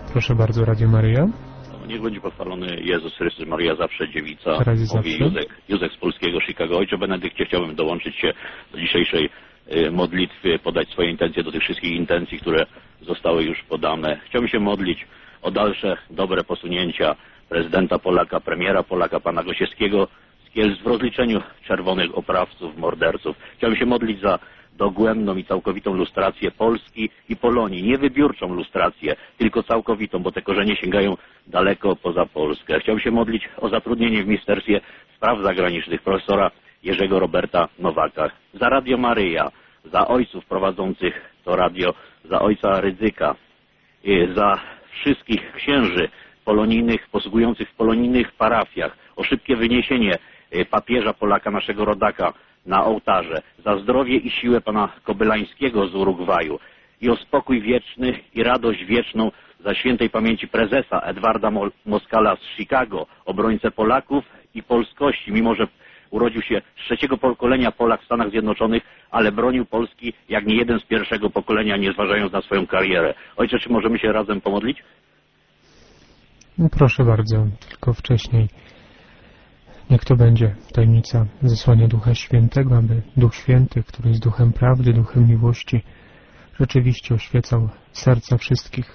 Proszę bardzo, Radio Maryja. Niech będzie pochwalony Jezus Chrystus, Maryja zawsze dziewica, mówi zawsze. Józek z polskiego Chicago. Ojcze Benedykcie, chciałbym dołączyć się do dzisiejszej modlitwy, podać swoje intencje do tych wszystkich intencji, które zostały już podane. Chciałbym się modlić o dalsze dobre posunięcia prezydenta Polaka, premiera Polaka, pana Gosiewskiego z Kielc w rozliczeniu czerwonych oprawców, morderców. Chciałbym się modlić za dogłębną i całkowitą lustrację Polski i Polonii. Nie wybiórczą lustrację, tylko całkowitą, bo te korzenie sięgają daleko poza Polskę. Chciałbym się modlić o zatrudnienie w Ministerstwie Spraw Zagranicznych profesora Jerzego Roberta Nowaka. Za Radio Maryja, za ojców prowadzących to radio, za ojca Rydzyka, za wszystkich księży polonijnych, posługujących w polonijnych parafiach, o szybkie wyniesienie papieża Polaka, naszego rodaka, na ołtarze, za zdrowie i siłę pana Kobylańskiego z Urugwaju i o spokój wieczny i radość wieczną za świętej pamięci prezesa Edwarda Moskala z Chicago, obrońcę Polaków i polskości, mimo że urodził się z trzeciego pokolenia Polak w Stanach Zjednoczonych, ale bronił Polski jak nie jeden z pierwszego pokolenia, nie zważając na swoją karierę. Ojcze, czy możemy się razem pomodlić? No proszę bardzo, tylko wcześniej. Niech to będzie tajemnica zesłania Ducha Świętego, aby Duch Święty, który jest Duchem Prawdy, Duchem Miłości, rzeczywiście oświecał serca wszystkich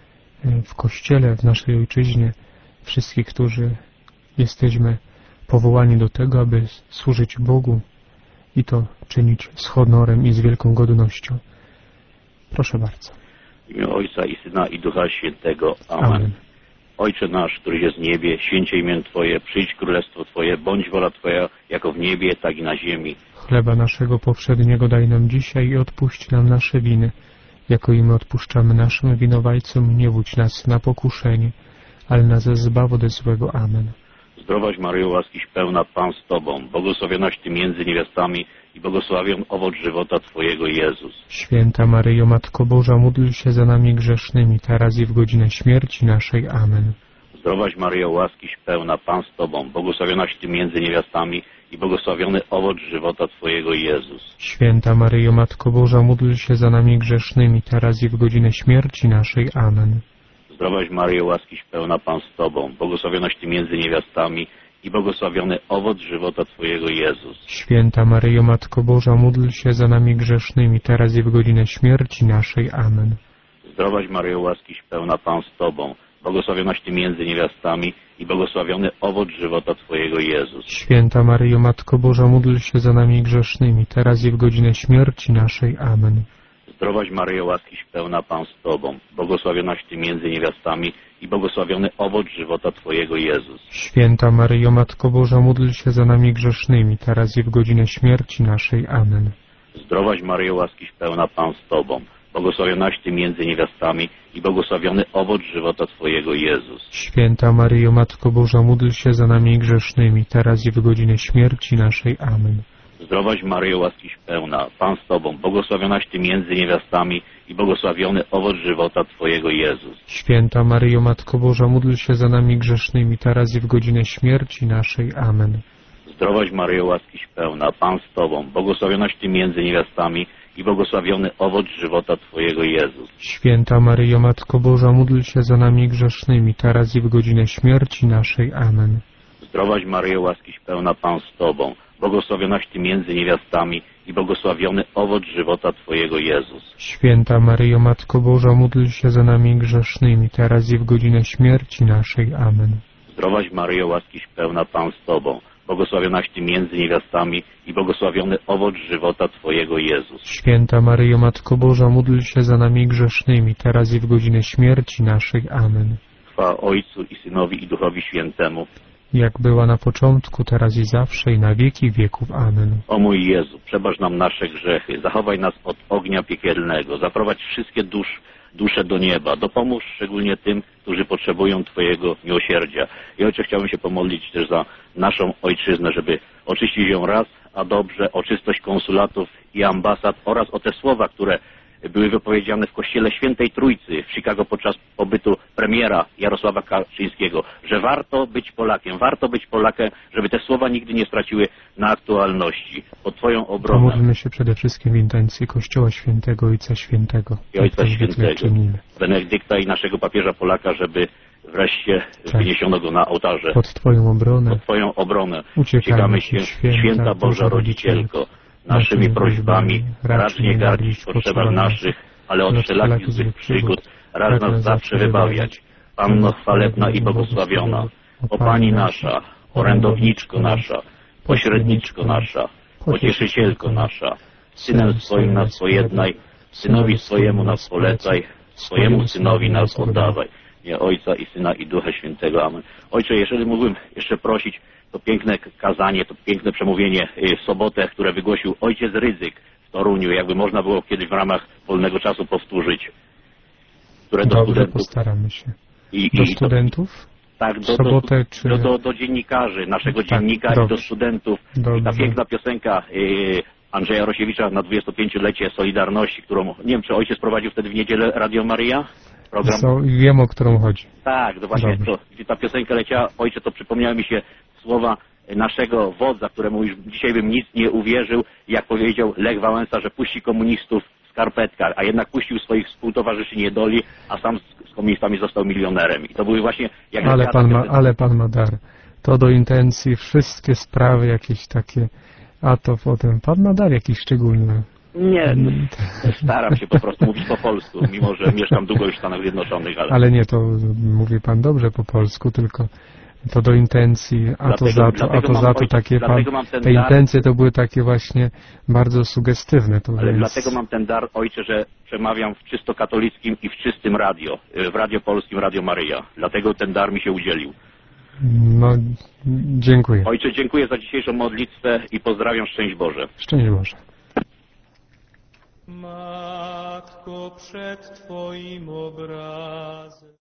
w Kościele, w naszej Ojczyźnie, wszystkich, którzy jesteśmy powołani do tego, aby służyć Bogu i to czynić z honorem i z wielką godnością. Proszę bardzo. W imię Ojca i Syna i Ducha Świętego. Amen. Amen. Ojcze nasz, któryś jest w niebie, święcie imię Twoje, przyjdź królestwo Twoje, bądź wola Twoja, jako w niebie, tak i na ziemi. Chleba naszego powszedniego daj nam dzisiaj i odpuść nam nasze winy, jako i my odpuszczamy naszym winowajcom. Nie wódź nas na pokuszenie, ale nas zbaw ode złego. Amen. Zdrowaś Maryjo, łaskiś pełna, Pan z Tobą, błogosławionaś Ty między niewiastami i błogosławion owoc żywota Twojego, Jezus. Święta Maryjo, Matko Boża, módl się za nami grzesznymi, teraz i w godzinę śmierci naszej. Amen. Zdrowaś Maryjo, łaskiś pełna, Pan z Tobą, błogosławionaś Ty między niewiastami i błogosławiony owoc żywota Twojego, Jezus. Święta Maryjo, Matko Boża, módl się za nami grzesznymi, teraz i w godzinę śmierci naszej. Amen. Zdrowaś Maryjo, łaskiś pełna, Pan z Tobą, błogosławionaś Ty między niewiastami i błogosławiony owoc żywota Twojego, Jezus. Święta Maryjo, Matko Boża, módl się za nami grzesznymi, teraz i w godzinę śmierci naszej. Amen. Zdrowaś Maryjo, łaskiś pełna, Pan z Tobą, błogosławionaś Ty między niewiastami i błogosławiony owoc żywota Twojego, Jezus. Święta Maryjo, Matko Boża, módl się za nami grzesznymi, teraz i w godzinę śmierci naszej. Amen. Zdrowaś Maryjo, łaskiś pełna, Pan z Tobą, błogosławionaś Ty między niewiastami i błogosławiony owoc żywota Twojego, Jezus. Święta Maryjo, Matko Boża, módl się za nami grzesznymi, teraz i w godzinę śmierci naszej. Amen. Zdrowaś Maryjo, łaskiś pełna, Pan z Tobą, błogosławionaś Ty między niewiastami i błogosławiony owoc żywota Twojego, Jezus. Święta Maryjo, Matko Boża, módl się za nami grzesznymi, teraz i w godzinę śmierci naszej. Amen. Zdrowaś Maryjo, łaskiś pełna, Pan z Tobą, błogosławionaś Ty między niewiastami i błogosławiony owoc żywota Twojego, Jezus. Święta Maryjo, Matko Boża, módl się za nami grzesznymi, teraz i w godzinę śmierci naszej. Amen. Zdrowaś Maryjo, łaskiś pełna, Pan z Tobą, błogosławionaś Ty między niewiastami i błogosławiony owoc żywota Twojego, Jezus. Święta Maryjo, Matko Boża, módl się za nami grzesznymi, teraz i w godzinę śmierci naszej. Amen. Zdrowaś Maryjo, łaskiś pełna, Pan z Tobą, błogosławionaś Ty między niewiastami i błogosławiony owoc żywota Twojego, Jezus. Święta Maryjo, Matko Boża, módl się za nami grzesznymi, teraz i w godzinę śmierci naszej. Amen. Zdrowaś Maryjo, łaskiś pełna, Pan z Tobą, błogosławionaś Ty między niewiastami i błogosławiony owoc żywota Twojego, Jezus. Święta Maryjo, Matko Boża, módl się za nami grzesznymi, teraz i w godzinę śmierci naszej. Amen. Chwała Ojcu i Synowi i Duchowi Świętemu, jak była na początku, teraz i zawsze, i na wieki wieków. Amen. O mój Jezu, przebacz nam nasze grzechy, zachowaj nas od ognia piekielnego, zaprowadź wszystkie dusze do nieba, dopomóż szczególnie tym, którzy potrzebują Twojego miłosierdzia. I Ojcze, chciałbym się pomodlić też za naszą ojczyznę, żeby oczyścić ją raz, a dobrze, o czystość konsulatów i ambasad oraz o te słowa, które były wypowiedziane w kościele Świętej Trójcy w Chicago podczas pobytu premiera Jarosława Kaczyńskiego, że warto być Polakiem, żeby te słowa nigdy nie straciły na aktualności. Pod Twoją obronę. Pomódlmy się przede wszystkim w intencji Kościoła Świętego, Ojca Świętego. I Ojca Świętego, Benedykta i naszego papieża Polaka, żeby wreszcie wyniesiono go na ołtarze. Pod Twoją obronę. Pod Twoją obronę. Uciekamy się, Święta Boża Rodzicielko, naszymi prośbami racz nie gardzić w potrzebach naszych, ale od wszelakich złych przygód racz nas zawsze wybawiać. Panno chwalebna i błogosławiona, o Pani nasza, orędowniczko nasza, pośredniczko nasza, pocieszycielko nasza, Synem swoim nas pojednaj, Synowi swojemu nas polecaj, swojemu Synowi nas oddawaj. Nie Ojca i Syna i Ducha Świętego. Amen. Ojcze, jeżeli mógłbym jeszcze prosić, to piękne kazanie, to piękne przemówienie w sobotę, które wygłosił ojciec Rydzyk w Toruniu, jakby można było kiedyś w ramach wolnego czasu powtórzyć. Które do Dobrze, studentów, postaramy się. Do studentów? Tak, do dziennikarzy, naszego dziennika i do studentów. I ta piękna piosenka Andrzeja Rosiewicza na 25-lecie Solidarności, którą, nie wiem, czy ojciec prowadził wtedy w niedzielę Radio Maryja? Program. Wiem, o którą chodzi. Tak, to właśnie gdy ta piosenka leciała, ojcze, to przypomniały mi się słowa naszego wodza, któremu już dzisiaj bym nic nie uwierzył, jak powiedział Lech Wałęsa, że puści komunistów w skarpetkach, a jednak puścił swoich współtowarzyszy niedoli, a sam z komunistami został milionerem. I to były właśnie... Ale pan ma dar. To do intencji wszystkie sprawy jakieś takie, a to potem pan ma dar jakiś szczególny. Nie, staram się po prostu mówić po polsku, mimo że mieszkam długo już w Stanach Zjednoczonych. Ale nie, to mówi pan dobrze po polsku, tylko to do intencji, te intencje to były takie właśnie bardzo sugestywne. Ale dlatego mam ten dar, ojcze, że przemawiam w czysto katolickim i w czystym radio, w Radio Polskim, Radio Maryja. Dlatego ten dar mi się udzielił. No, dziękuję. Ojcze, dziękuję za dzisiejszą modlitwę i pozdrawiam, szczęść Boże. Szczęść Boże. Matko, przed Twoim obrazem.